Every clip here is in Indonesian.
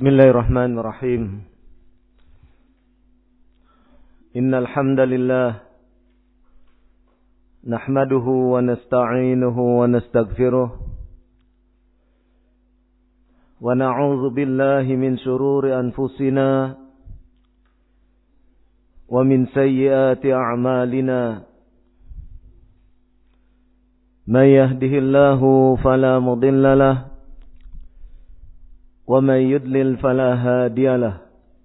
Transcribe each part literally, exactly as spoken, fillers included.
Bismillahirrahmanirrahim. Innal hamdalillah nahmaduhu wa nasta'inuhu wa nastaghfiruh wa na'udzu billahi min shururi anfusina wa min sayyiati a'malina. May yahdihillahu fala mudilla lahu ومن يضلل فلا هادي له.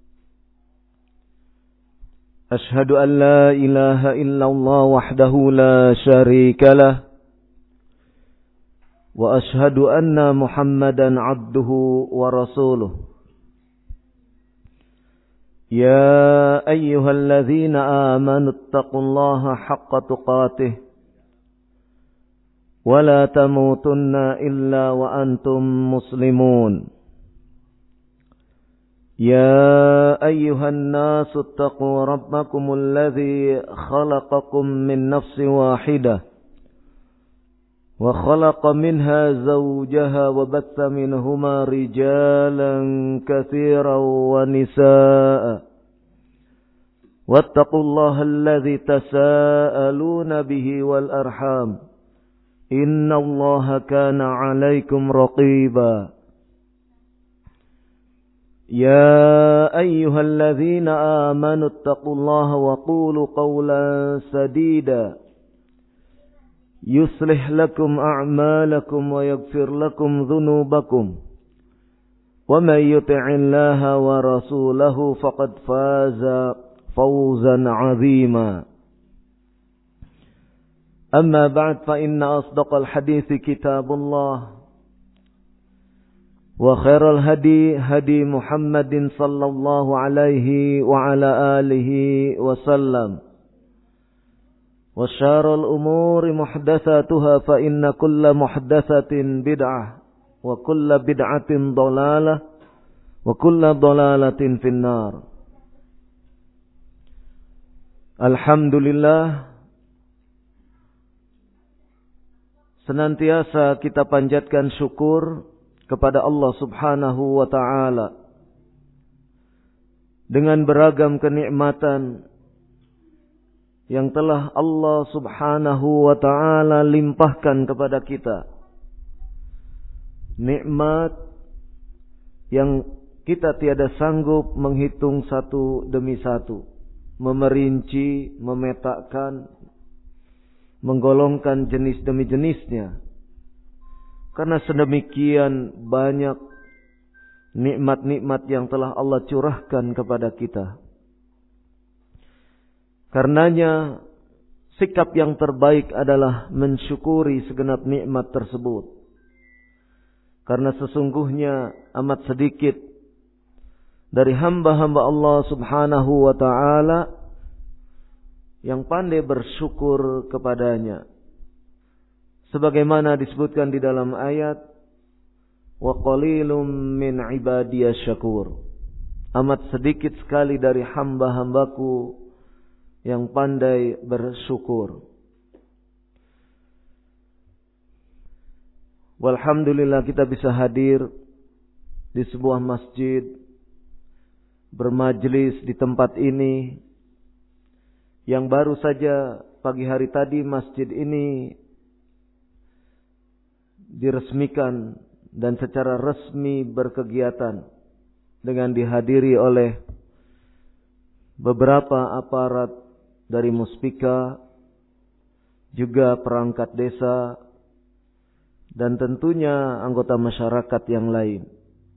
أشهد أن لا إله إلا الله وحده لا شريك له وأشهد أن محمدا عبده ورسوله. يا أيها الذين آمنوا اتقوا الله حق تقاته ولا تموتن إلا وأنتم مسلمون. يا أيها الناس اتقوا ربكم الذي خلقكم من نفس واحدة وخلق منها زوجها وبث منهما رجالا كثيرا ونساء واتقوا الله الذي تساءلون به والأرحام إن الله كان عليكم رقيبا. يا أيها الذين آمنوا اتقوا الله وقولوا قولا سديدا يصلح لكم أعمالكم ويغفر لكم ذنوبكم ومن يطع الله ورسوله فقد فاز فوزا عظيما. أما بعد فإن أصدق الحديث كتاب الله وخير الهدي هدي محمد صلى الله عليه وعلى آله وسلم وشار الأمور محدثاتها فإن كل محدثة بدعة وكل بدعة ضلالة وكل ضلالة في النار. Alhamdulillah, senantiasa kita panjatkan syukur kepada Allah Subhanahu wa ta'ala dengan beragam kenikmatan yang telah Allah Subhanahu wa ta'ala limpahkan kepada kita. Nikmat yang kita tiada sanggup menghitung satu demi satu, memerinci, memetakan, menggolongkan jenis demi jenisnya. Karena sedemikian banyak nikmat-nikmat yang telah Allah curahkan kepada kita. Karenanya sikap yang terbaik adalah mensyukuri segenap nikmat tersebut. Karena sesungguhnya amat sedikit dari hamba-hamba Allah Subhanahu wa ta'ala yang pandai bersyukur kepadanya. Sebagaimana disebutkan di dalam ayat, wa qalilum min ibadiyas syakur. Amat sedikit sekali dari hamba-hambaku yang pandai bersyukur. Walhamdulillah kita bisa hadir di sebuah masjid, bermajlis di tempat ini, yang baru saja pagi hari tadi masjid ini diresmikan dan secara resmi berkegiatan dengan dihadiri oleh beberapa aparat dari Muspika, juga perangkat desa, dan tentunya anggota masyarakat yang lain.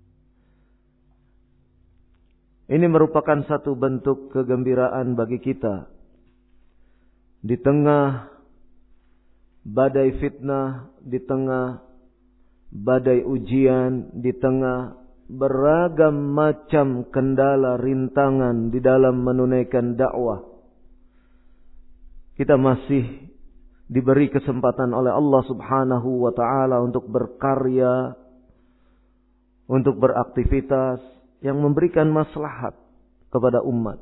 Ini merupakan satu bentuk kegembiraan bagi kita di tengah badai fitnah, di tengah badai ujian, di tengah beragam macam kendala, rintangan di dalam menunaikan dakwah. Kita masih diberi kesempatan oleh Allah Subhanahu wa ta'ala untuk berkarya, untuk beraktivitas yang memberikan maslahat kepada umat.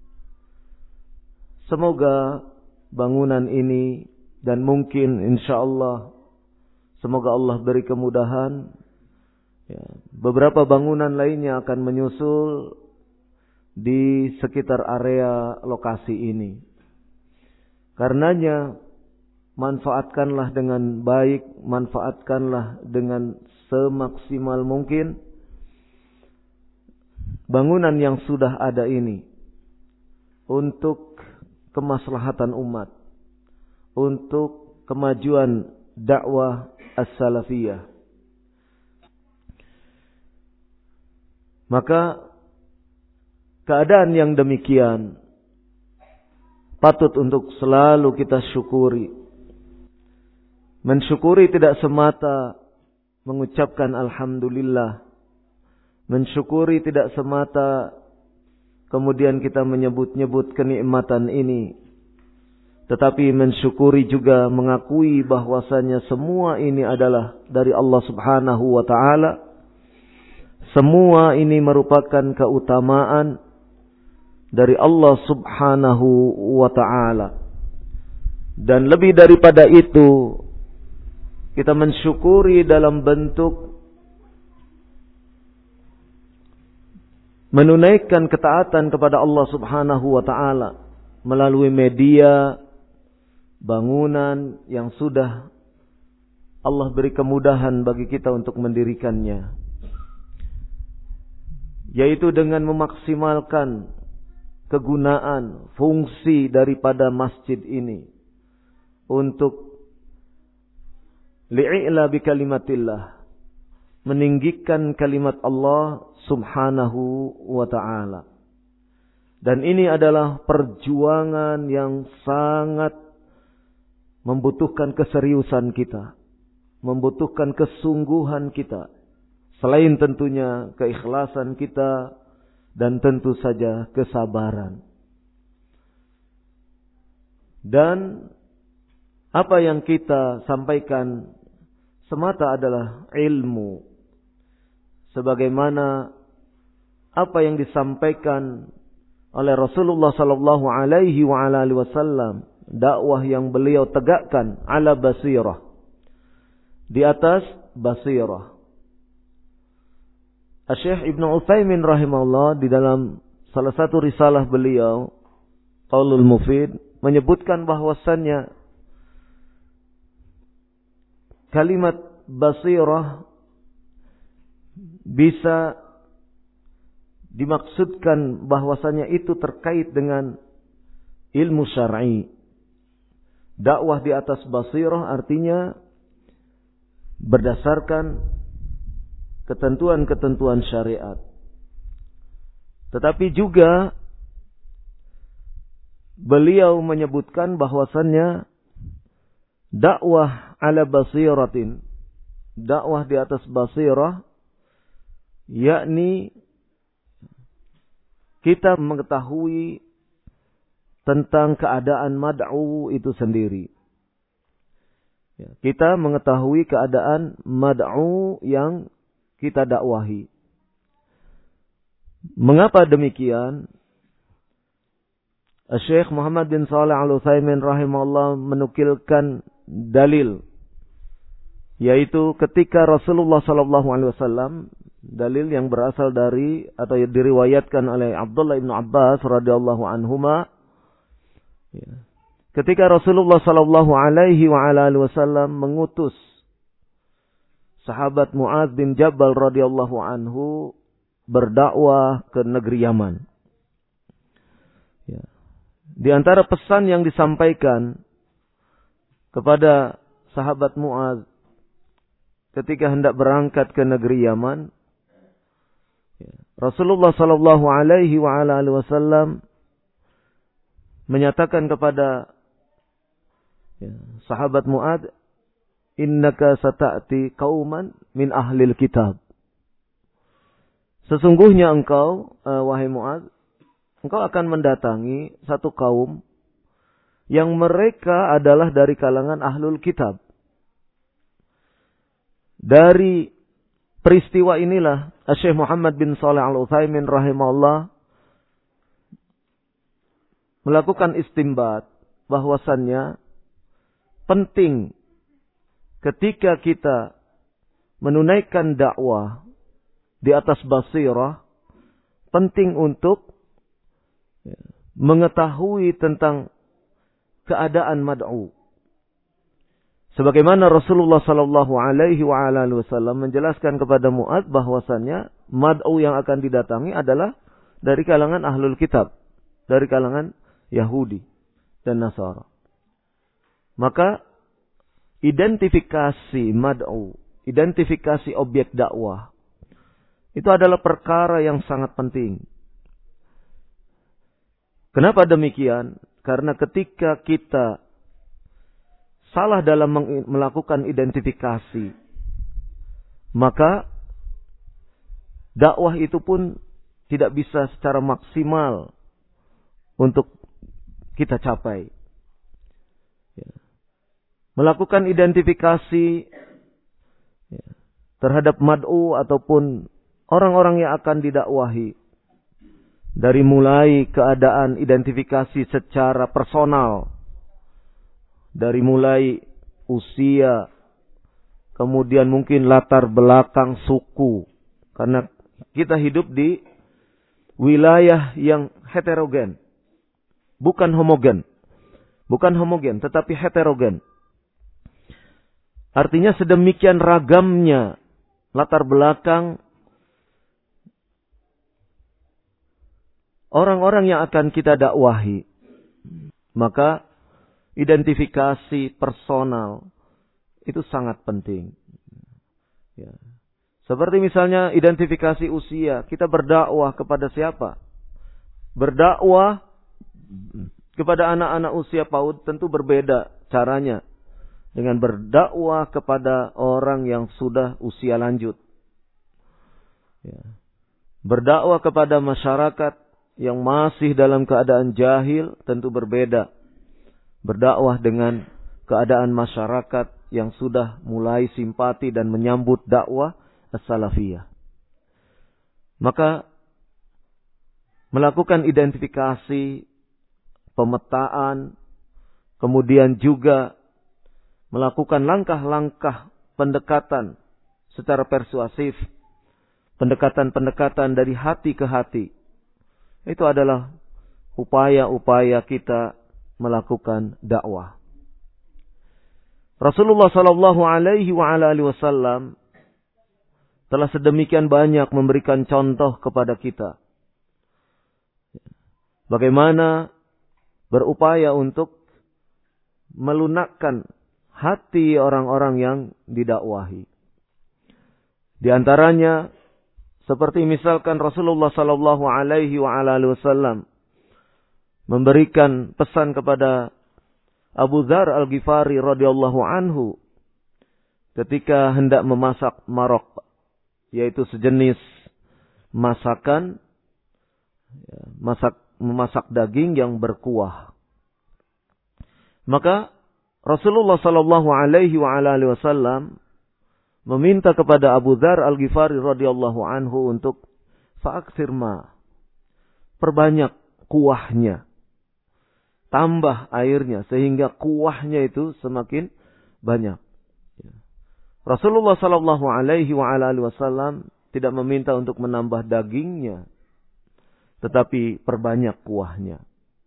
Semoga bangunan ini dan mungkin insyaallah semoga Allah beri kemudahan Ya, beberapa bangunan lainnya akan menyusul di sekitar area lokasi ini. Karenanya manfaatkanlah dengan baik, manfaatkanlah dengan semaksimal mungkin bangunan yang sudah ada ini untuk kemaslahatan umat, untuk kemajuan dakwah as-salafiyah. Maka keadaan yang demikian patut untuk selalu kita syukuri. Mensyukuri tidak semata mengucapkan alhamdulillah. Mensyukuri tidak semata kemudian kita menyebut-nyebut kenikmatan ini. Tetapi mensyukuri juga mengakui bahwasanya semua ini adalah dari Allah Subhanahu wa ta'ala. Semua ini merupakan keutamaan dari Allah Subhanahu wa ta'ala. Dan lebih daripada itu, kita mensyukuri dalam bentuk menunaikan ketaatan kepada Allah Subhanahu wa ta'ala melalui media, bangunan yang sudah Allah beri kemudahan bagi kita untuk mendirikannya. Yaitu dengan memaksimalkan kegunaan, fungsi daripada masjid ini untuk li'ila bi kalimatillah, meninggikan kalimat Allah Subhanahu wa ta'ala. Dan ini adalah perjuangan yang sangat membutuhkan keseriusan kita, membutuhkan kesungguhan kita, selain tentunya keikhlasan kita dan tentu saja kesabaran. Dan apa yang kita sampaikan semata adalah ilmu. Sebagaimana apa yang disampaikan oleh Rasulullah sallallahu alaihi wa ala alihi wasallam, dakwah yang beliau tegakkan ala basirah, di atas basirah. Syekh Ibnu Utsaimin rahimahullah di dalam salah satu risalah beliau, Qaulul Mufid, menyebutkan bahwasannya kalimat basirah bisa dimaksudkan bahwasanya itu terkait dengan ilmu syar'i. Dakwah di atas basirah artinya berdasarkan ketentuan-ketentuan syariat. Tetapi juga beliau menyebutkan bahwasannya dakwah ala basiratin, dakwah di atas basirah, yakni kita mengetahui tentang keadaan mad'u itu sendiri. Kita mengetahui keadaan mad'u yang kita dakwahi. Mengapa demikian? Syekh Muhammad bin Shalih Al-Utsaimin rahimahullah menukilkan dalil, yaitu ketika Rasulullah sallallahu alaihi wasallam, dalil yang berasal dari atau diriwayatkan oleh Abdullah bin Abbas radhiyallahu anhuma, ketika Rasulullah sallallahu alaihi wa ala alihi wasallam mengutus sahabat Mu'adz bin Jabal radhiyallahu anhu berdakwah ke negeri Yaman. Ya. Di antara pesan yang disampaikan kepada sahabat Mu'adz ketika hendak berangkat ke negeri Yaman, ya, Rasulullah sallallahu alaihi wa ala alihi wasallam menyatakan kepada ya, sahabat Mu'adz, innaka sata'ti qauman min ahlil kitab. Sesungguhnya engkau, uh, wahai Mu'adz, engkau akan mendatangi satu kaum yang mereka adalah dari kalangan ahlul kitab. Dari peristiwa inilah Syekh Muhammad bin Shalih Al-Utsaimin rahimahullah melakukan istinbat bahwasannya penting ketika kita menunaikan dakwah di atas basirah, penting untuk mengetahui tentang keadaan mad'u. Sebagaimana Rasulullah sallallahu alaihi wasallam menjelaskan kepada Mu'adz bahwasannya mad'u yang akan didatangi adalah dari kalangan ahlul kitab, dari kalangan Yahudi dan Nasara. Maka identifikasi mad'u, identifikasi objek dakwah, itu adalah perkara yang sangat penting. Kenapa demikian? Karena ketika kita salah dalam melakukan identifikasi, maka dakwah itu pun tidak bisa secara maksimal untuk kita capai. Melakukan identifikasi terhadap mad'u ataupun orang-orang yang akan didakwahi, dari mulai keadaan identifikasi secara personal, dari mulai usia, kemudian mungkin latar belakang suku. Karena kita hidup di wilayah yang heterogen. Bukan homogen. Bukan homogen, tetapi heterogen. Artinya sedemikian ragamnya latar belakang orang-orang yang akan kita dakwahi. Maka identifikasi personal itu sangat penting. Ya. Seperti misalnya identifikasi usia. Kita berdakwah kepada siapa? Berdakwah kepada anak-anak usia PAUD tentu berbeda caranya dengan berdakwah kepada orang yang sudah usia lanjut. Ya. Berdakwah kepada masyarakat yang masih dalam keadaan jahil tentu berbeda. Berdakwah dengan keadaan masyarakat yang sudah mulai simpati dan menyambut dakwah as-salafiyah. Maka melakukan identifikasi, pemetaan, kemudian juga melakukan langkah-langkah pendekatan secara persuasif, pendekatan-pendekatan dari hati ke hati. Itu adalah upaya-upaya kita melakukan dakwah. Rasulullah sallallahu alaihi wasallam telah sedemikian banyak memberikan contoh kepada kita bagaimana berupaya untuk melunakkan hati orang-orang yang didakwahi. Di antaranya seperti misalkan Rasulullah sallallahu alaihi wasallam memberikan pesan kepada Abu Dzar Al-Ghifari radhiyallahu anhu ketika hendak memasak marok, yaitu sejenis masakan, masak memasak daging yang berkuah. Maka Rasulullah sallallahu alaihi wasallam meminta kepada Abu Dzar Al-Ghifari radhiyallahu anhu untuk fa'aksir ma, perbanyak kuahnya. Tambah airnya sehingga kuahnya itu semakin banyak. Rasulullah sallallahu alaihi wasallam tidak meminta untuk menambah dagingnya, tetapi perbanyak kuahnya.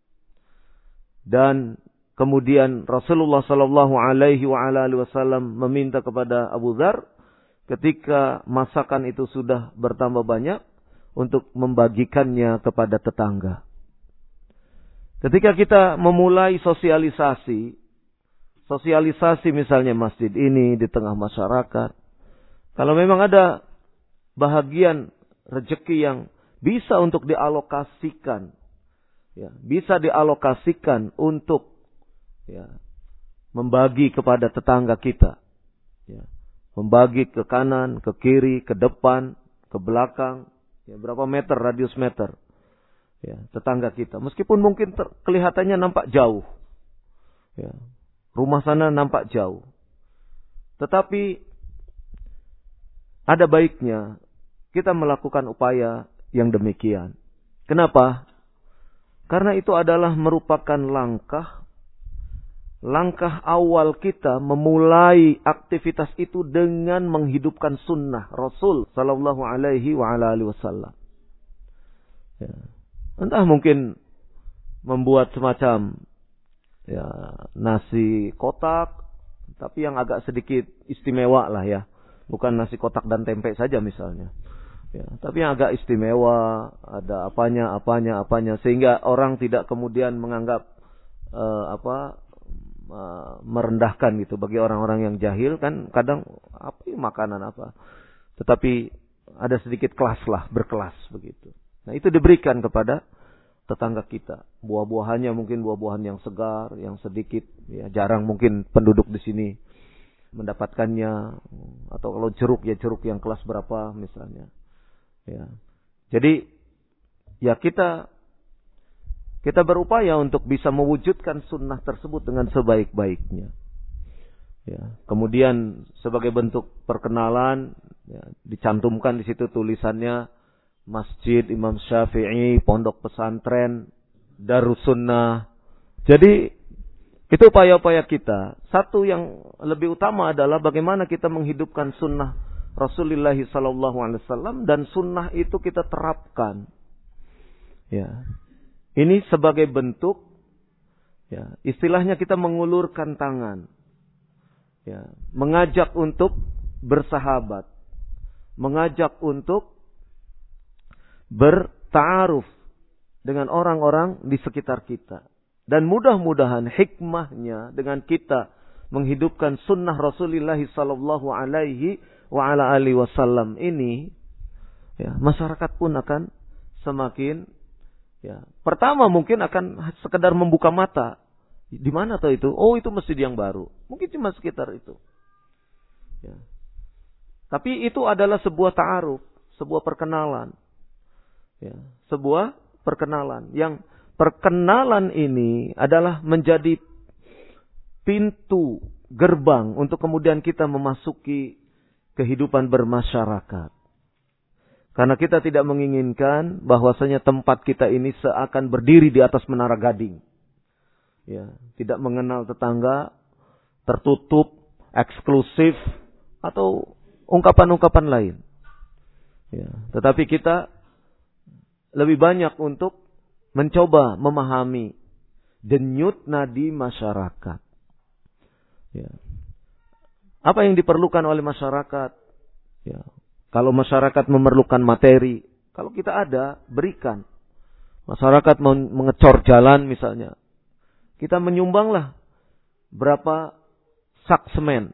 Dan kemudian Rasulullah sallallahu alaihi wasallam meminta kepada Abu Dzar ketika masakan itu sudah bertambah banyak untuk membagikannya kepada tetangga. Ketika kita memulai sosialisasi, sosialisasi misalnya masjid ini di tengah masyarakat, kalau memang ada bahagian rezeki yang bisa untuk dialokasikan, ya, bisa dialokasikan untuk ya, membagi kepada tetangga kita, ya, membagi ke kanan, ke kiri, ke depan, ke belakang, ya, berapa meter, radius meter. Ya, tetangga kita. Meskipun mungkin ter- kelihatannya nampak jauh. Ya, rumah sana nampak jauh. Tetapi ada baiknya kita melakukan upaya yang demikian. Kenapa? Karena itu adalah merupakan langkah langkah awal kita memulai aktivitas itu dengan menghidupkan sunnah Rasul Sallallahu Alaihi wa ala alihi Wasallam. Ya. Entah mungkin membuat semacam ya nasi kotak, tapi yang agak sedikit istimewa lah ya, bukan nasi kotak dan tempe saja misalnya. Ya, tapi yang agak istimewa, ada apanya, apanya, apanya, sehingga orang tidak kemudian menganggap uh, apa uh, merendahkan gitu. Bagi orang-orang yang jahil kan kadang apa ya, makanan apa, tetapi ada sedikit kelas lah, berkelas begitu. Nah itu diberikan kepada tetangga kita. Buah-buahannya mungkin buah-buahan yang segar, yang sedikit, ya jarang mungkin penduduk di sini mendapatkannya. Atau kalau jeruk ya jeruk yang kelas berapa misalnya. Ya. Jadi ya kita kita berupaya untuk bisa mewujudkan sunnah tersebut dengan sebaik-baiknya. Ya. Kemudian sebagai bentuk perkenalan ya, dicantumkan di situ tulisannya Masjid Imam Syafi'i, Pondok Pesantren, Darussunnah. Jadi itu upaya-upaya kita. Satu yang lebih utama adalah bagaimana kita menghidupkan sunnah Rasulullah sallallahu alaihi wasallam, dan sunnah itu kita terapkan. Ya. Ini sebagai bentuk ya, istilahnya kita mengulurkan tangan. Ya, mengajak untuk bersahabat. Mengajak untuk berta'aruf dengan orang-orang di sekitar kita. Dan mudah-mudahan hikmahnya dengan kita menghidupkan sunnah Rasulullah sallallahu alaihi wa ala alihi wasallam ini, ya, masyarakat pun akan semakin, ya, pertama mungkin akan sekedar membuka mata. Di mana tuh itu? Oh, itu masjid yang baru. Mungkin cuma sekitar itu. Ya. Tapi itu adalah sebuah ta'aruf, sebuah perkenalan. Ya, sebuah perkenalan. Yang perkenalan ini adalah menjadi pintu gerbang untuk kemudian kita memasuki kehidupan bermasyarakat. Karena kita tidak menginginkan bahwasanya tempat kita ini seakan berdiri di atas menara gading. Ya, tidak mengenal tetangga, tertutup, eksklusif, atau ungkapan-ungkapan lain. Ya, tetapi kita lebih banyak untuk mencoba memahami denyut nadi masyarakat. Ya. Apa yang diperlukan oleh masyarakat? Ya. Kalau masyarakat memerlukan materi, kalau kita ada, berikan. Masyarakat mengecor jalan misalnya, kita menyumbanglah berapa sak semen.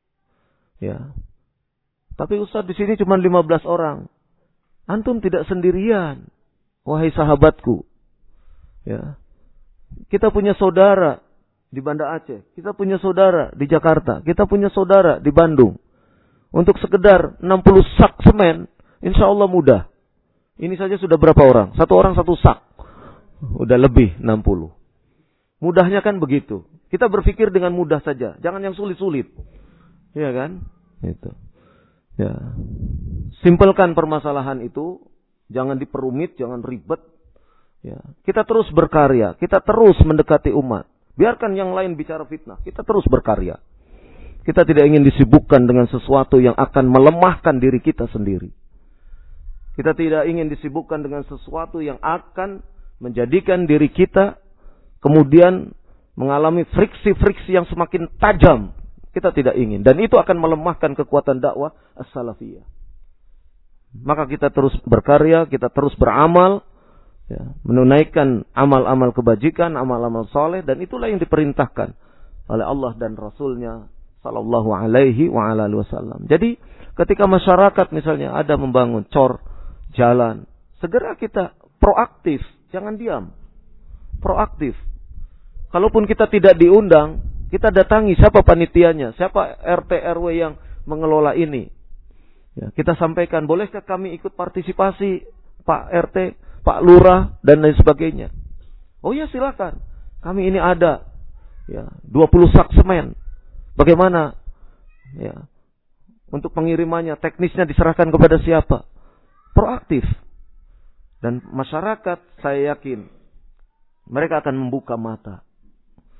Ya. Tapi Ustaz di sini cuma lima belas orang. Antum tidak sendirian, wahai sahabatku. Ya. Kita punya saudara di Banda Aceh, kita punya saudara di Jakarta, kita punya saudara di Bandung. Untuk sekedar enam puluh sak semen, insya Allah mudah. Ini saja sudah berapa orang? Satu orang satu sak. Udah lebih enam puluh. Mudahnya kan begitu. Kita berpikir dengan mudah saja, jangan yang sulit-sulit. Iya kan? Itu. Ya. Simpelkan permasalahan itu, jangan diperumit, jangan ribet. Ya. Kita terus berkarya, kita terus mendekati umat. Biarkan yang lain bicara fitnah. Kita terus berkarya. Kita tidak ingin disibukkan dengan sesuatu yang akan melemahkan diri kita sendiri. Kita tidak ingin disibukkan dengan sesuatu yang akan menjadikan diri kita kemudian mengalami friksi-friksi yang semakin tajam. Kita tidak ingin. Dan itu akan melemahkan kekuatan dakwah as-salafiyah. Maka kita terus berkarya, kita terus beramal. Ya, menunaikan amal-amal kebajikan, amal-amal soleh, dan itulah yang diperintahkan oleh Allah dan Rasulnya Sallallahu Alaihi wa ala alihi Wasallam. Jadi ketika masyarakat misalnya ada membangun cor, jalan, segera kita proaktif, jangan diam, proaktif. Kalaupun kita tidak diundang, kita datangi siapa panitianya, siapa R T R W yang mengelola ini. Ya, kita sampaikan, bolehkah kami ikut partisipasi Pak R T, Pak Lurah, dan lain sebagainya. Oh ya silakan. Kami ini ada ya dua puluh sak semen. Bagaimana? Ya. Untuk pengirimannya, teknisnya diserahkan kepada siapa? Proaktif. Dan masyarakat, saya yakin mereka akan membuka mata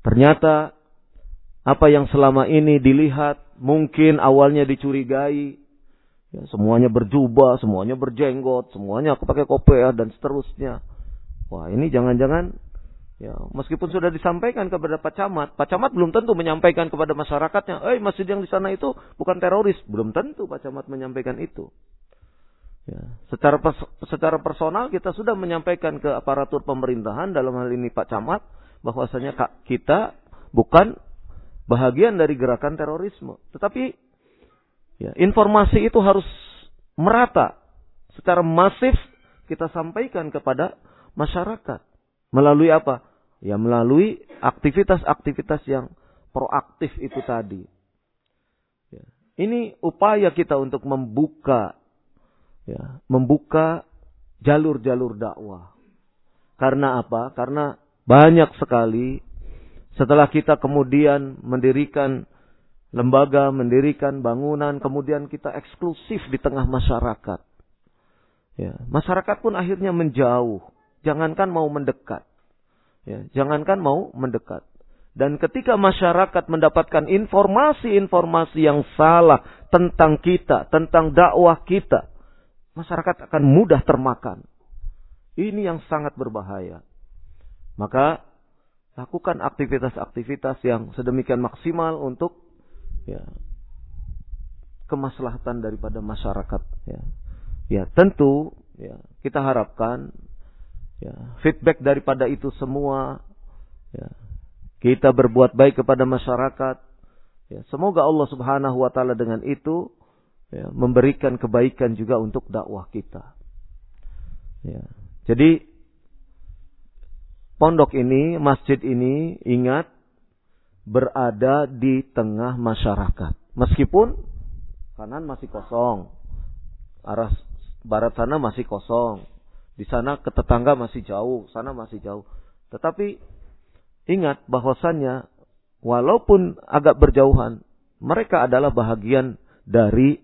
Ternyata apa yang selama ini dilihat, mungkin awalnya dicurigai, ya, semuanya berjubah, semuanya berjenggot, semuanya pakai kopiah dan seterusnya. Wah, ini jangan-jangan, ya, meskipun sudah disampaikan kepada Pak Camat, Pak Camat belum tentu menyampaikan kepada masyarakatnya, eh masjid yang di sana itu bukan teroris. Belum tentu Pak Camat menyampaikan itu. Ya, secara pers- secara personal kita sudah menyampaikan ke aparatur pemerintahan, dalam hal ini Pak Camat, bahwasanya kita bukan bahagian dari gerakan terorisme. Tetapi ya, informasi itu harus merata, secara masif kita sampaikan kepada masyarakat. Melalui apa? Ya, melalui aktivitas-aktivitas yang proaktif itu tadi. Ya, ini upaya kita untuk membuka Ya, membuka jalur-jalur dakwah. Karena apa? Karena banyak sekali setelah kita kemudian mendirikan lembaga, mendirikan bangunan, kemudian kita eksklusif di tengah masyarakat. Ya, masyarakat pun akhirnya menjauh. Jangankan mau mendekat. Ya, jangankan mau mendekat. Dan ketika masyarakat mendapatkan informasi-informasi yang salah tentang kita, tentang dakwah kita, masyarakat akan mudah termakan. Ini yang sangat berbahaya. Maka lakukan aktivitas-aktivitas yang sedemikian maksimal untuk ya, kemaslahatan daripada masyarakat. Ya, ya tentu ya, kita harapkan ya, feedback daripada itu semua. Ya, kita berbuat baik kepada masyarakat. Ya, semoga Allah Subhanahu Wa Taala dengan itu ya, memberikan kebaikan juga untuk dakwah kita. Ya. Jadi pondok ini, masjid ini, ingat berada di tengah masyarakat. Meskipun kanan masih kosong, arah barat sana masih kosong, di sana ke tetangga masih jauh, sana masih jauh. Tetapi ingat bahwasannya walaupun agak berjauhan, mereka adalah bahagian dari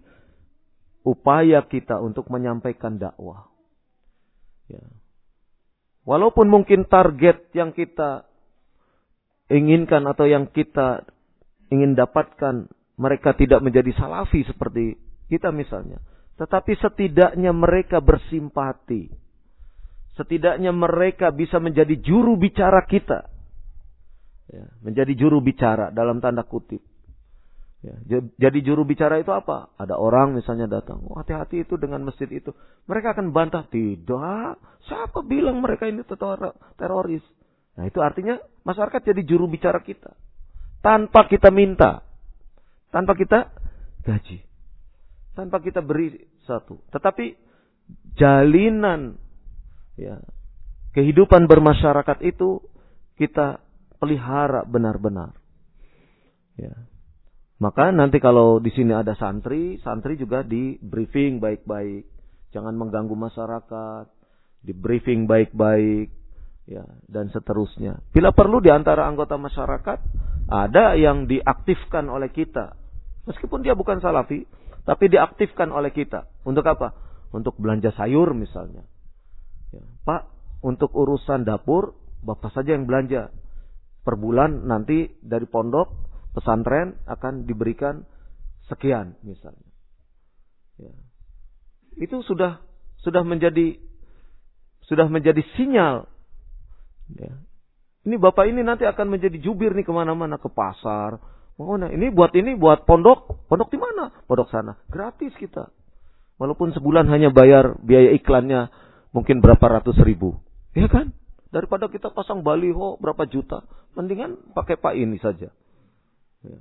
upaya kita untuk menyampaikan dakwah. Ya. Walaupun mungkin target yang kita inginkan atau yang kita ingin dapatkan, mereka tidak menjadi salafi seperti kita misalnya. Tetapi setidaknya mereka bersimpati. Setidaknya mereka bisa menjadi juru bicara kita. Ya, menjadi juru bicara dalam tanda kutip. Ya, jadi juru bicara itu apa? Ada orang misalnya datang, oh, hati-hati itu dengan masjid itu. Mereka akan bantah, tidak. Siapa bilang mereka ini teroris? Nah, itu artinya masyarakat jadi juru bicara kita. Tanpa kita minta. Tanpa kita gaji. Tanpa kita beri satu. Tetapi jalinan ya, kehidupan bermasyarakat itu kita pelihara benar-benar. Ya. Maka nanti kalau di sini ada santri, santri juga di briefing baik-baik, jangan mengganggu masyarakat, di briefing baik-baik, ya, dan seterusnya. Bila perlu di antara anggota masyarakat ada yang diaktifkan oleh kita, meskipun dia bukan salafi, tapi diaktifkan oleh kita. Untuk apa? Untuk belanja sayur misalnya. Ya, Pak, untuk urusan dapur, Bapak saja yang belanja. Per bulan nanti dari pondok pesantren akan diberikan sekian misalnya. Ya. Itu sudah sudah menjadi sudah menjadi sinyal. Ya. Ini bapak ini nanti akan menjadi jubir nih kemana-mana, ke pasar. Oh, nah, ini buat ini buat pondok, pondok di mana? Pondok sana, gratis kita. Walaupun sebulan hanya bayar biaya iklannya mungkin berapa ratus ribu, ya kan? Daripada kita pasang baliho berapa juta, mendingan pakai Pak ini saja. Ya.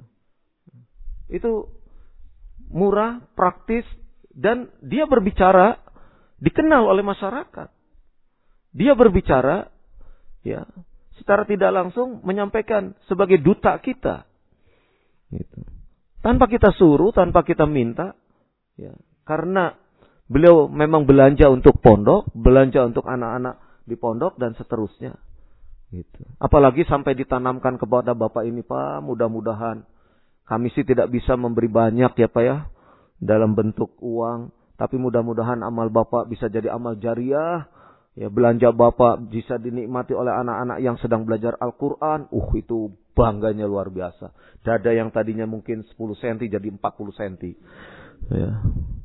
Itu murah, praktis, dan dia berbicara dikenal oleh masyarakat. Dia berbicara ya secara tidak langsung menyampaikan sebagai duta kita. Gitu. Tanpa kita suruh, tanpa kita minta, ya. Karena beliau memang belanja untuk pondok, belanja untuk anak-anak di pondok dan seterusnya. Gitu. Apalagi sampai ditanamkan kepada bapak ini, Pak, mudah-mudahan kami sih tidak bisa memberi banyak ya Pak ya, dalam bentuk uang, tapi mudah-mudahan amal bapak bisa jadi amal jariah, ya belanja bapak bisa dinikmati oleh anak-anak yang sedang belajar Al-Quran, uh itu bangganya luar biasa. Dada yang tadinya mungkin sepuluh sentimeter jadi empat puluh sentimeter. Ya.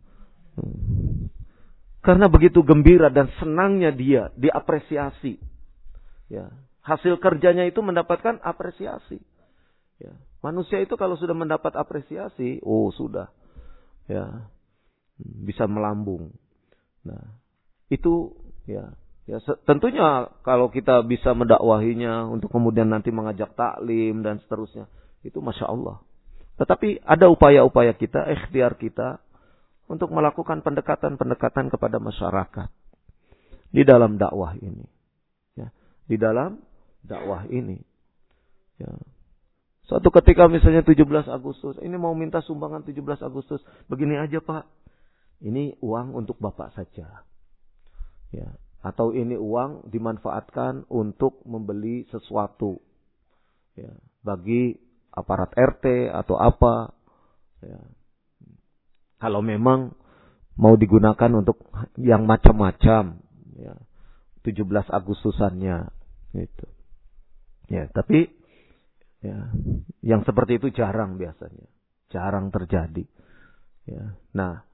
Karena begitu gembira dan senangnya dia diapresiasi. Ya. Hasil kerjanya itu mendapatkan apresiasi. Ya. Manusia itu kalau sudah mendapat apresiasi, oh sudah. Ya. Bisa melambung. Nah, itu ya, ya tentunya kalau kita bisa mendakwahinya untuk kemudian nanti mengajak taklim dan seterusnya, itu masya Allah. Tetapi ada upaya-upaya kita, ikhtiar kita untuk melakukan pendekatan-pendekatan kepada masyarakat di dalam dakwah ini, ya, di dalam dakwah ini. Ya. Suatu ketika misalnya tujuh belas Agustus, ini mau minta sumbangan tujuh belas Agustus, begini aja Pak, ini uang untuk Bapak saja. Ya, atau ini uang dimanfaatkan untuk membeli sesuatu, ya, bagi aparat R T atau apa, ya. Kalau memang mau digunakan untuk yang macam-macam, ya, tujuh belas Agustusannya, gitu. Ya, tapi ya, yang seperti itu jarang biasanya, jarang terjadi. Ya, nah,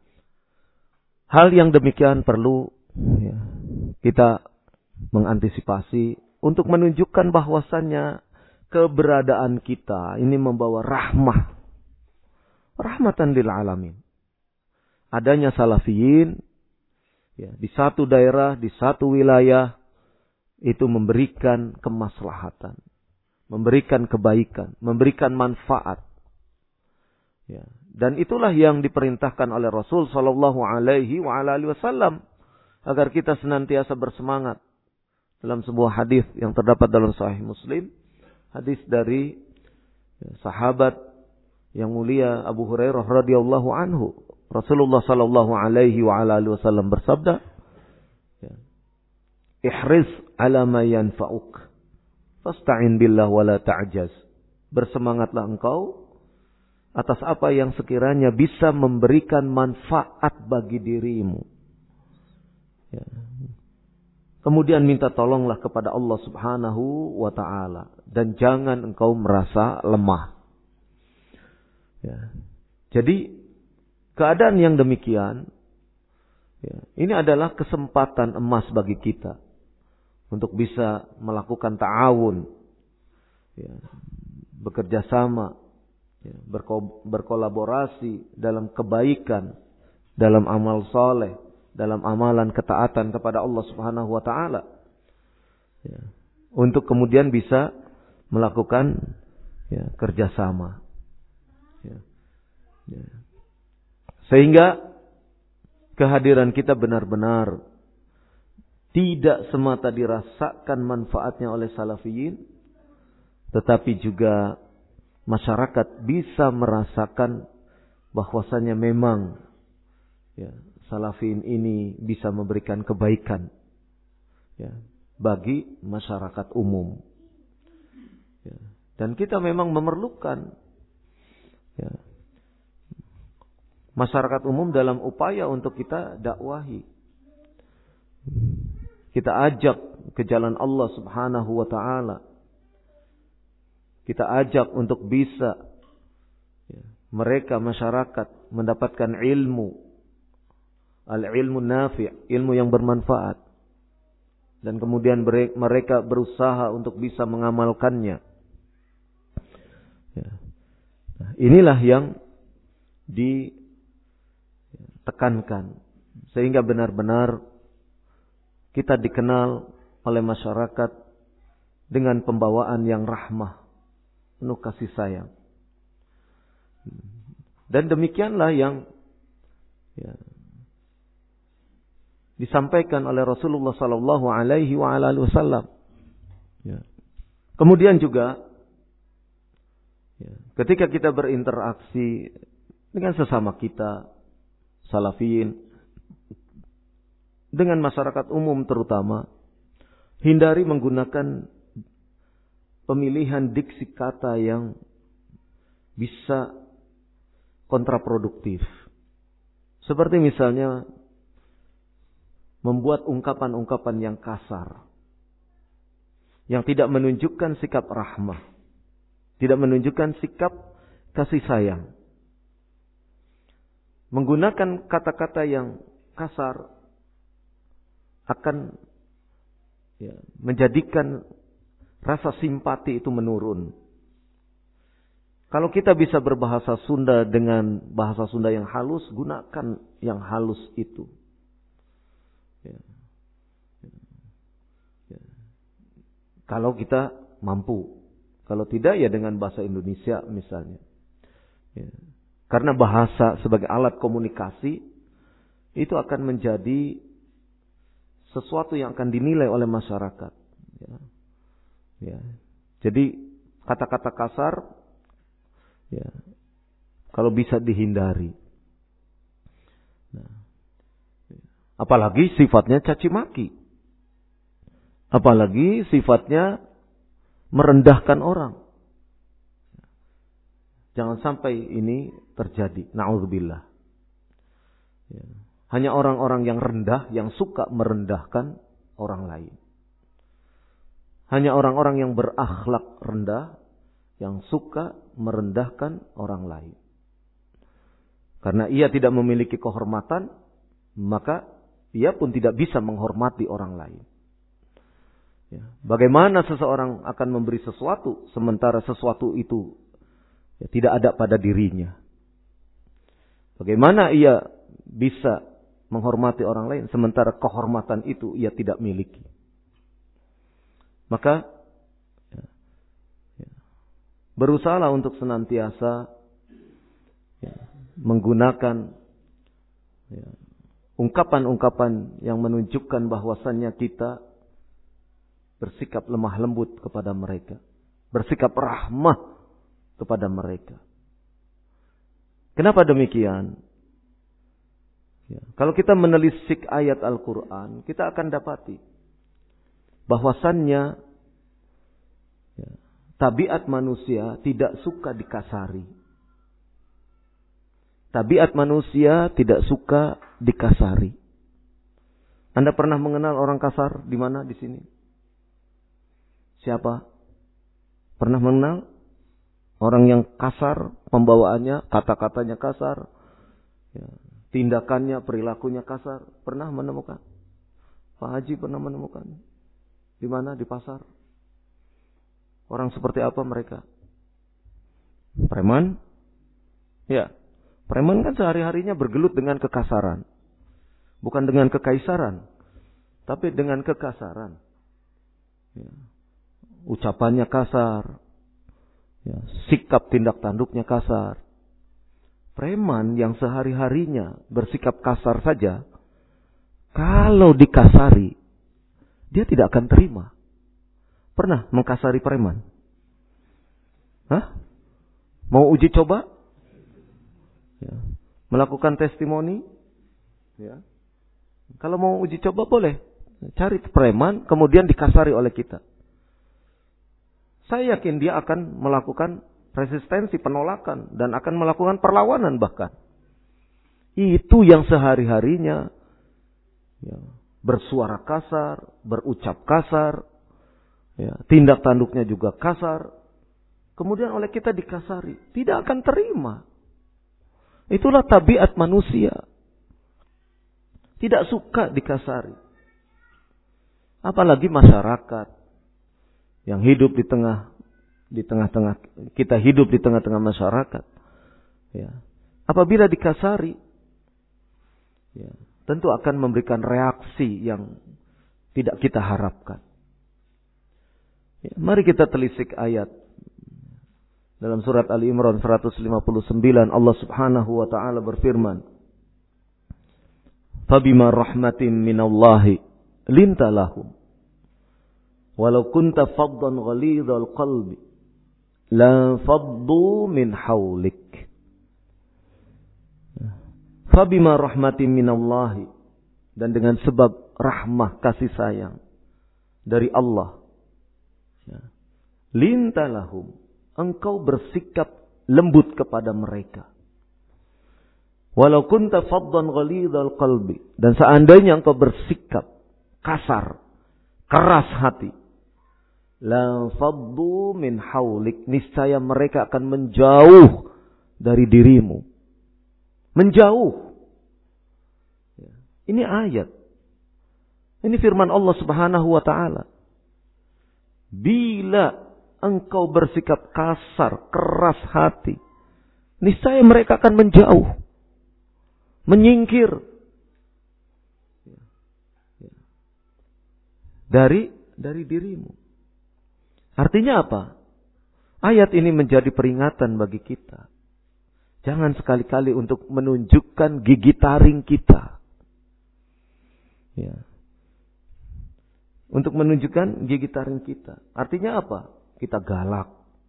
hal yang demikian perlu ya, kita mengantisipasi untuk menunjukkan bahwasannya keberadaan kita ini membawa rahmah. Rahmatan lil alamin. Adanya salafiyin ya, di satu daerah, di satu wilayah itu memberikan kemaslahatan, memberikan kebaikan, memberikan manfaat. Ya, dan itulah yang diperintahkan oleh Rasul sallallahu alaihi wa alihi wasallam agar kita senantiasa bersemangat. Dalam sebuah hadis yang terdapat dalam Sahih Muslim, hadis dari ya, sahabat yang mulia Abu Hurairah radhiyallahu anhu, Rasulullah sallallahu alaihi wa alihi wasallam bersabda, ya, ihriz ala ma yanfa'uk, fasta'in billah wa la ta'jaz. Bersemangatlah engkau atas apa yang sekiranya bisa memberikan manfaat bagi dirimu. Ya. Kemudian minta tolonglah kepada Allah Subhanahu wa ta'ala. Dan jangan engkau merasa lemah. Ya. Jadi keadaan yang demikian, ya, ini adalah kesempatan emas bagi kita. Untuk bisa melakukan ta'awun. Ya. Bekerja sama. Ya, berko- berkolaborasi dalam kebaikan, dalam amal soleh, dalam amalan ketaatan kepada Allah Subhanahu wa ta'ala. Ya, untuk kemudian bisa melakukan ya, kerjasama. Ya, ya. Sehingga kehadiran kita benar-benar tidak semata dirasakan manfaatnya oleh salafiyin, tetapi juga masyarakat bisa merasakan bahwasannya memang ya, salafiyin ini bisa memberikan kebaikan ya, bagi masyarakat umum. Ya, dan kita memang memerlukan ya, masyarakat umum dalam upaya untuk kita dakwahi. Kita ajak ke jalan Allah Subhanahu wa ta'ala. Kita ajak untuk bisa ya, mereka masyarakat mendapatkan ilmu, al-ilmu nafi', ilmu yang bermanfaat, dan kemudian mereka berusaha untuk bisa mengamalkannya. Ya. Nah, inilah yang ditekankan sehingga benar-benar kita dikenal oleh masyarakat dengan pembawaan yang rahmah, penuh kasih sayang. Dan demikianlah yang ya, disampaikan oleh Rasulullah sallallahu alaihi wa alihi wasallam. Ya. Kemudian juga ya, ketika kita berinteraksi dengan sesama kita, salafiyin, dengan masyarakat umum terutama, hindari menggunakan pemilihan diksi kata yang bisa kontraproduktif. Seperti misalnya membuat ungkapan-ungkapan yang kasar, yang tidak menunjukkan sikap rahmah. tidak menunjukkan sikap kasih sayang. Menggunakan kata-kata yang kasar akan ya, menjadikan rasa simpati itu menurun. Kalau kita bisa berbahasa Sunda dengan bahasa Sunda yang halus, gunakan yang halus itu. Ya. Ya. Kalau kita mampu. Kalau tidak, ya dengan bahasa Indonesia misalnya. Ya. Karena bahasa sebagai alat komunikasi, itu akan menjadi sesuatu yang akan dinilai oleh masyarakat. Ya. Ya. Jadi kata-kata kasar, ya, kalau bisa dihindari. Nah, apalagi sifatnya caci maki. Apalagi sifatnya merendahkan orang. Jangan sampai ini terjadi. Na'udzubillah. Ya. Hanya orang-orang yang rendah yang suka merendahkan orang lain. Hanya orang-orang yang berakhlak rendah yang suka merendahkan orang lain. Karena ia tidak memiliki kehormatan, maka ia pun tidak bisa menghormati orang lain. Ya. Bagaimana seseorang akan memberi sesuatu sementara sesuatu itu ya, tidak ada pada dirinya? Bagaimana ia bisa menghormati orang lain sementara kehormatan itu ia tidak miliki? Maka ya, ya, berusahalah untuk senantiasa ya, menggunakan ya, ungkapan-ungkapan yang menunjukkan bahwasannya kita bersikap lemah lembut kepada mereka, bersikap rahmah kepada mereka. Kenapa demikian? Ya, kalau kita menelisik ayat Al-Quran, kita akan dapati bahwasannya ya, tabiat manusia tidak suka dikasari. Tabiat manusia tidak suka dikasari. Anda pernah mengenal orang kasar di mana di sini? Siapa? Pernah mengenal orang yang kasar, pembawaannya, kata-katanya kasar, ya, tindakannya, perilakunya kasar? Pernah menemukan? Pak Haji pernah menemukan? Di mana? Di pasar. Orang seperti apa mereka? Preman? Ya. Preman kan sehari-harinya bergelut dengan kekasaran. Bukan dengan kekaisaran. Tapi dengan kekasaran. Ya. Ucapannya kasar. Ya. Sikap tindak tanduknya kasar. Preman yang sehari-harinya bersikap kasar saja, kalau dikasari, dia tidak akan terima. Pernah mengkasari preman? Hah? Mau uji coba? Ya. Melakukan testimoni? Ya. Kalau mau uji coba boleh. Cari preman, kemudian dikasari oleh kita. Saya yakin dia akan melakukan resistensi, penolakan, dan akan melakukan perlawanan bahkan. Itu yang sehari-harinya ya, bersuara kasar, berucap kasar, ya, tindak tanduknya juga kasar. Kemudian oleh kita dikasari, tidak akan terima. Itulah tabiat manusia. Tidak suka dikasari. Apalagi masyarakat yang hidup di tengah di tengah-tengah kita hidup di tengah-tengah masyarakat. Ya. Apabila dikasari, ya, tentu akan memberikan reaksi yang tidak kita harapkan. Ya, mari kita telisik ayat dalam surat Ali Imran seratus lima puluh sembilan. Allah Subhanahu wa taala berfirman, "Fabima rahmatin minallahi linta lahum walau kunta faddan ghalidhal qalbi la faddu min haulik." Fabima rahmatin minallahi, dan dengan sebab rahmah kasih sayang dari Allah, ya, linta lahum, engkau bersikap lembut kepada mereka. Walau kunta faddan ghalidhal qalbi, dan seandainya engkau bersikap kasar, keras hati, la faddu min haulik, niscaya mereka akan menjauh dari dirimu. Menjauh. Ini ayat. Ini firman Allah Subhanahu wa taala. Bila engkau bersikap kasar, keras hati, niscaya mereka akan menjauh, menyingkir dari dari dirimu. Artinya apa? Ayat ini menjadi peringatan bagi kita. Jangan sekali-kali untuk menunjukkan gigi taring kita. Ya. Untuk menunjukkan gigi taring kita. Artinya apa? Kita galak.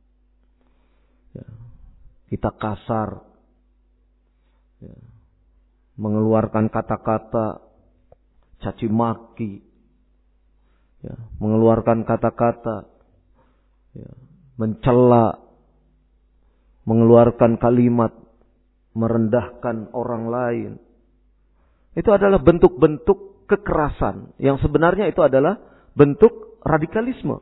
Ya. Kita kasar. Ya. Mengeluarkan kata-kata caci maki. Ya. Mengeluarkan kata-kata ya. Mencela. Mengeluarkan kalimat merendahkan orang lain. Itu adalah bentuk-bentuk kekerasan. Yang sebenarnya itu adalah bentuk radikalisme.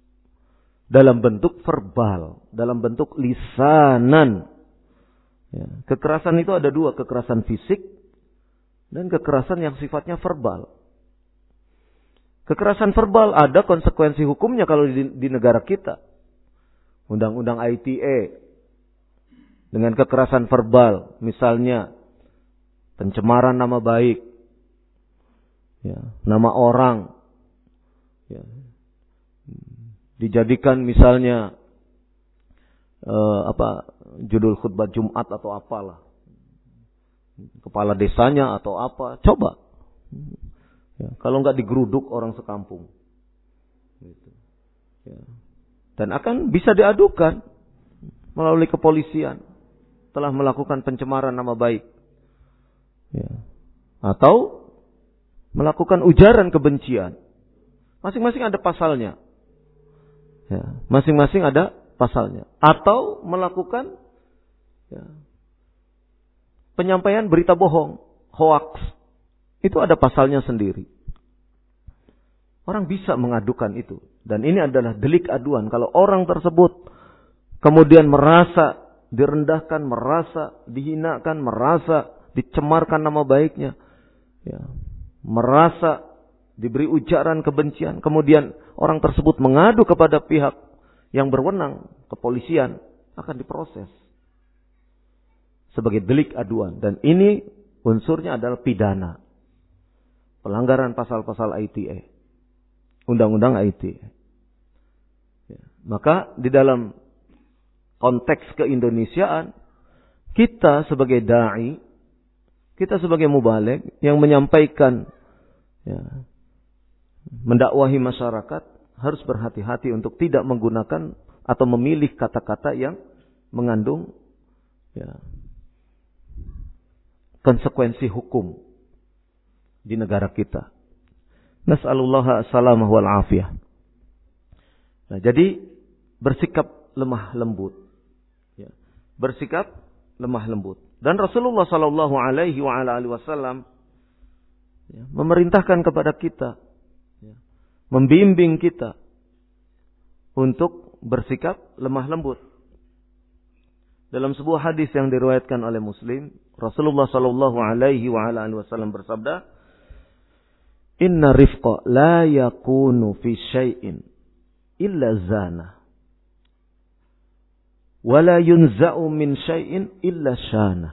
Dalam bentuk verbal. Dalam bentuk lisanan. Ya. Kekerasan itu ada dua. Kekerasan fisik. Dan kekerasan yang sifatnya verbal. Kekerasan verbal ada konsekuensi hukumnya kalau di, di negara kita. Undang-undang I T E. Dengan kekerasan verbal. Misalnya. Pencemaran nama baik. Ya, nama orang. Ya. Dijadikan misalnya. Eh, apa. Judul khutbah Jumat atau apalah. Kepala desanya atau apa. Coba. Ya, kalau enggak digeruduk orang sekampung. Gitu. Ya. Dan akan bisa diadukan. Melalui kepolisian. Telah melakukan pencemaran nama baik. Ya. Atau melakukan ujaran kebencian. Masing-masing ada pasalnya. Ya. Masing-masing ada pasalnya. Atau melakukan ya, penyampaian berita bohong. Hoax. Itu ada pasalnya sendiri. Orang bisa mengadukan itu. Dan ini adalah delik aduan. Kalau orang tersebut kemudian merasa direndahkan, merasa dihinakan, merasa dicemarkan nama baiknya, ya, merasa diberi ujaran kebencian, kemudian orang tersebut mengadu kepada pihak yang berwenang, kepolisian, akan diproses sebagai delik aduan. Dan ini unsurnya adalah pidana, pelanggaran pasal-pasal I T E, undang-undang I T E. Ya. Maka di dalam konteks keindonesiaan, kita sebagai da'i, kita sebagai mubaligh yang menyampaikan, ya, mendakwahi masyarakat, harus berhati-hati untuk tidak menggunakan atau memilih kata-kata yang mengandung ya, konsekuensi hukum di negara kita. Nas'alullaha as-salamah wal afiyah. Nah, jadi bersikap lemah lembut. Ya. Bersikap lemah lembut. Dan Rasulullah sallallahu alaihi wa ala alihi wasallam ya, memerintahkan kepada kita, ya, membimbing kita untuk bersikap lemah lembut. Dalam sebuah hadis yang diriwayatkan oleh Muslim, Rasulullah sallallahu alaihi wa ala alihi wasallam bersabda, "Inna rifqa la yakunu fi syai'in illa zana. Wala yunza'u min syai'in illa syana."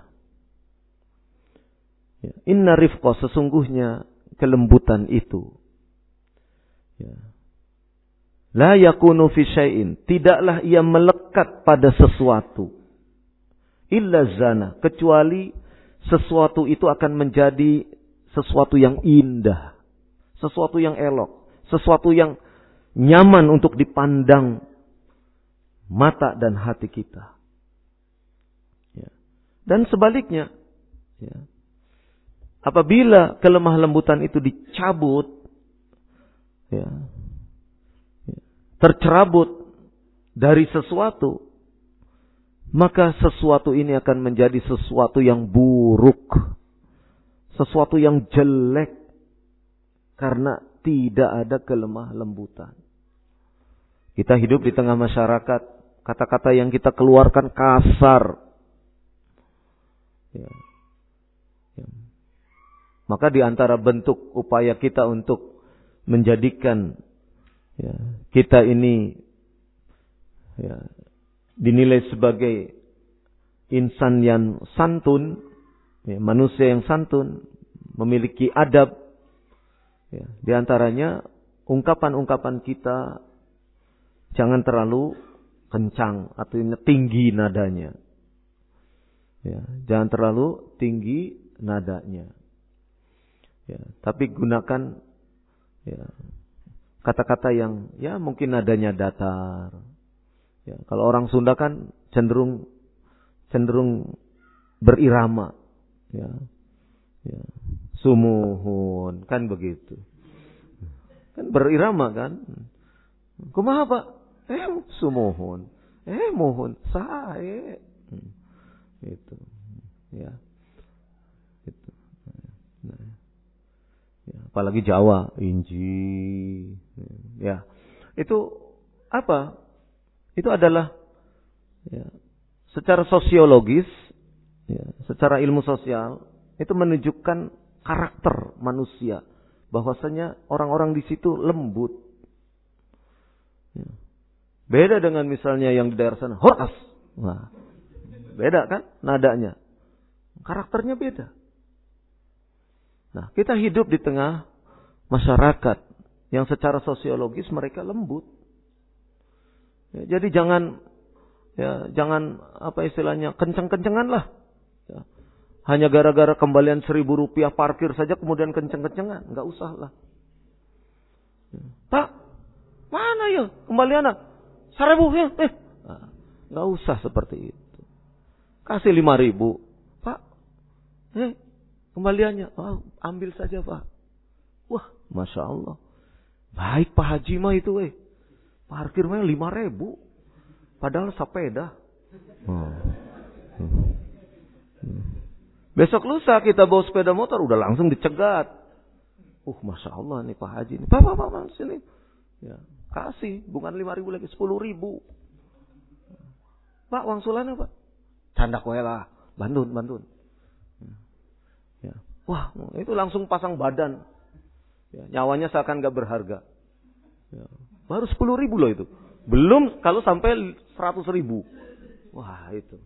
Ya. Inna rifqa, sesungguhnya kelembutan itu. Ya. La yakunu fi syai'in, tidaklah ia melekat pada sesuatu. Illa zana, kecuali sesuatu itu akan menjadi sesuatu yang indah. Sesuatu yang elok. Sesuatu yang nyaman untuk dipandang mata dan hati kita. Ya. Dan sebaliknya, ya, apabila kelemah lembutan itu dicabut, ya, ya, tercerabut dari sesuatu, maka sesuatu ini akan menjadi sesuatu yang buruk, sesuatu yang jelek, karena tidak ada kelemah lembutan. Kita hidup di tengah masyarakat, kata-kata yang kita keluarkan kasar. Ya. Ya. Maka di antara bentuk upaya kita untuk menjadikan ya, kita ini ya, dinilai sebagai insan yang santun, ya, manusia yang santun, memiliki adab. Ya, di antaranya ungkapan-ungkapan kita jangan terlalu kencang atau tinggi nadanya. Ya, jangan terlalu tinggi nadanya. Ya, tapi gunakan ya, kata-kata yang ya mungkin nadanya datar. Ya, kalau orang Sunda kan cenderung cenderung berirama. Ya, ya, sumuhun kan begitu. Kan berirama kan. Kumaha Pak? Eh sumuhun. Eh mohon sae. Hmm, itu. Ya. Itu. Nah. Ya, apalagi Jawa, inji. Ya. Itu apa? Itu adalah ya, secara sosiologis, ya, secara ilmu sosial, itu menunjukkan karakter manusia. Bahwasanya orang-orang di situ lembut. Ya. Beda dengan misalnya yang di daerah sana, horas. Nah, beda kan nadanya. Karakternya beda. Nah, kita hidup di tengah masyarakat yang secara sosiologis mereka lembut. Ya, jadi jangan ya jangan apa istilahnya kenceng-kencengan lah. Ya. Hanya gara-gara kembalian seribu rupiah parkir saja kemudian kenceng-kencengan, nggak usah lah. Ya. Pak, mana ya kembaliannya? Seribu ya? Eh, nah, nggak usah seperti itu. Kasih lima ribu, Pak. Eh, kembaliannya, oh, ambil saja Pak. Wah, masya Allah. Baik Pak Haji mah itu, eh. Parkir mah lima ribu. Padahal sepeda. Hmm. Hmm. Hmm. Besok lusa kita bawa sepeda motor, udah langsung dicegat. Uh, masya Allah nih Pak Haji. Nih. Pak, Pak, Pak, Pak, sini. Ya, kasih, bukan lima ribu lagi, sepuluh ribu. Pak, uang sulana Pak. Canda kowe lah, bandun, bandun. Ya. Wah, itu langsung pasang badan. Ya, nyawanya seakan gak berharga. Ya. Baru sepuluh ribu loh itu. Belum kalau sampai seratus ribu. Wah, itu.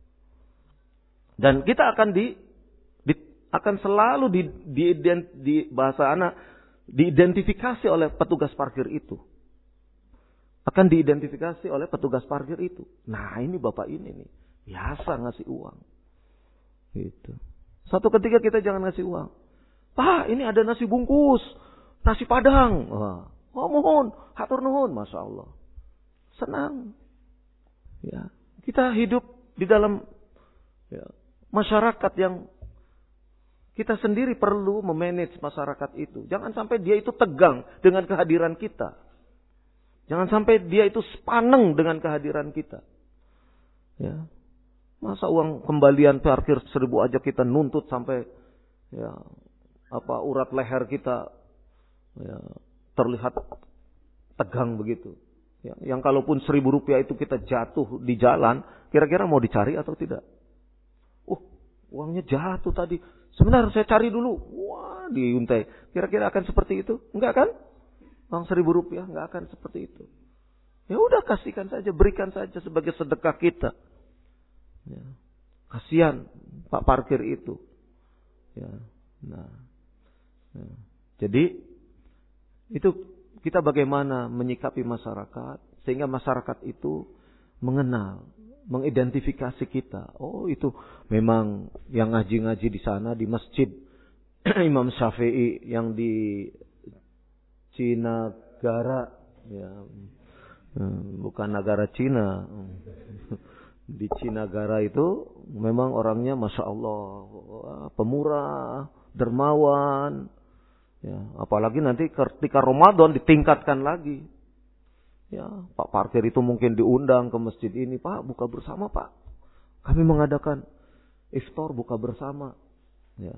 Dan kita akan di, di akan selalu di, di, di bahasa anak diidentifikasi oleh petugas parkir itu. Akan diidentifikasi oleh petugas parkir itu. Nah, ini Bapak ini nih, biasa ngasih uang. Gitu. Satu ketika kita jangan ngasih uang. Pak, ini ada nasi bungkus, nasi padang. Wah, oh, mohon, hatur nuhun, masya Allah. Senang. Ya, kita hidup di dalam ya, masyarakat yang kita sendiri perlu memanage masyarakat itu. Jangan sampai dia itu tegang dengan kehadiran kita. Jangan sampai dia itu sepaneng dengan kehadiran kita. Ya. Masa uang kembalian parkir seribu aja kita nuntut sampai ya apa urat leher kita ya, terlihat tegang begitu. Ya, yang kalaupun seribu rupiah itu kita jatuh di jalan, kira-kira mau dicari atau tidak? Uh, uangnya jatuh tadi. Sebentar saya cari dulu. Wah, diuntai. Kira-kira akan seperti itu? Enggak kan? Uang seribu rupiah enggak akan seperti itu. Ya udah kasihkan saja, berikan saja sebagai sedekah kita. Ya. Kasihan Pak parkir itu. Ya. Nah. Nah. Jadi itu kita bagaimana menyikapi masyarakat sehingga masyarakat itu mengenal, mengidentifikasi kita. Oh, itu memang yang ngaji-ngaji di sana di masjid Imam Syafi'i yang di Cinagara, ya, bukan negara Cina. Di Cinagara itu memang orangnya masya Allah pemurah, dermawan. Ya, apalagi nanti ketika Ramadan ditingkatkan lagi. Ya, Pak parkir itu mungkin diundang ke masjid ini, Pak buka bersama Pak. Kami mengadakan iftar buka bersama. Ya,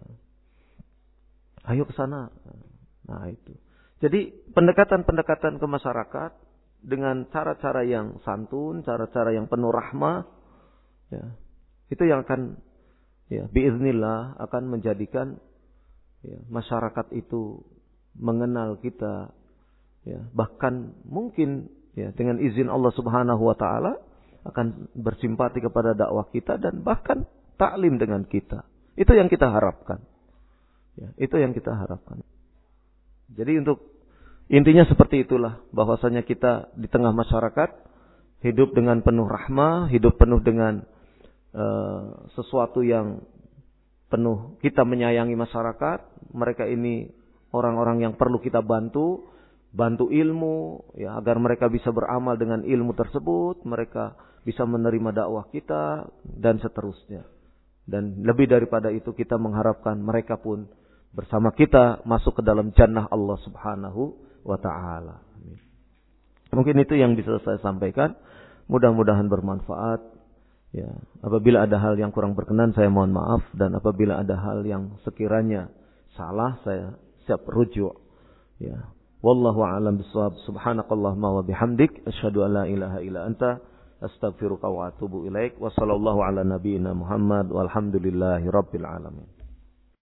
ayo ke sana. Nah itu. Jadi pendekatan-pendekatan ke masyarakat dengan cara-cara yang santun, cara-cara yang penuh rahmah, ya, itu yang akan, ya, biiznillah akan menjadikan, ya, masyarakat itu mengenal kita, ya, bahkan mungkin, ya, dengan izin Allah Subhanahu wa taala akan bersimpati kepada dakwah kita dan bahkan taklim dengan kita. Itu yang kita harapkan. Ya, itu yang kita harapkan. Jadi untuk intinya seperti itulah, bahwasanya kita di tengah masyarakat hidup dengan penuh rahmah, hidup penuh dengan uh, sesuatu yang penuh, kita menyayangi masyarakat. Mereka ini orang-orang yang perlu kita bantu, bantu ilmu, ya, agar mereka bisa beramal dengan ilmu tersebut, mereka bisa menerima dakwah kita dan seterusnya. Dan lebih daripada itu kita mengharapkan mereka pun bersama kita masuk ke dalam jannah Allah Subhanahu wa ta'ala. Mungkin itu yang bisa saya sampaikan. Mudah-mudahan bermanfaat. Ya, apabila ada hal yang kurang berkenan saya mohon maaf, dan apabila ada hal yang sekiranya salah saya siap rujuk. Ya. Wallahu a'lam bishawab. Subhanakallahumma wa bihamdik asyhadu an la ilaha illa anta astaghfiruka wa atubu ilaik. Wassallallahu ala nabiyyina Muhammad walhamdulillahi rabbil alamin.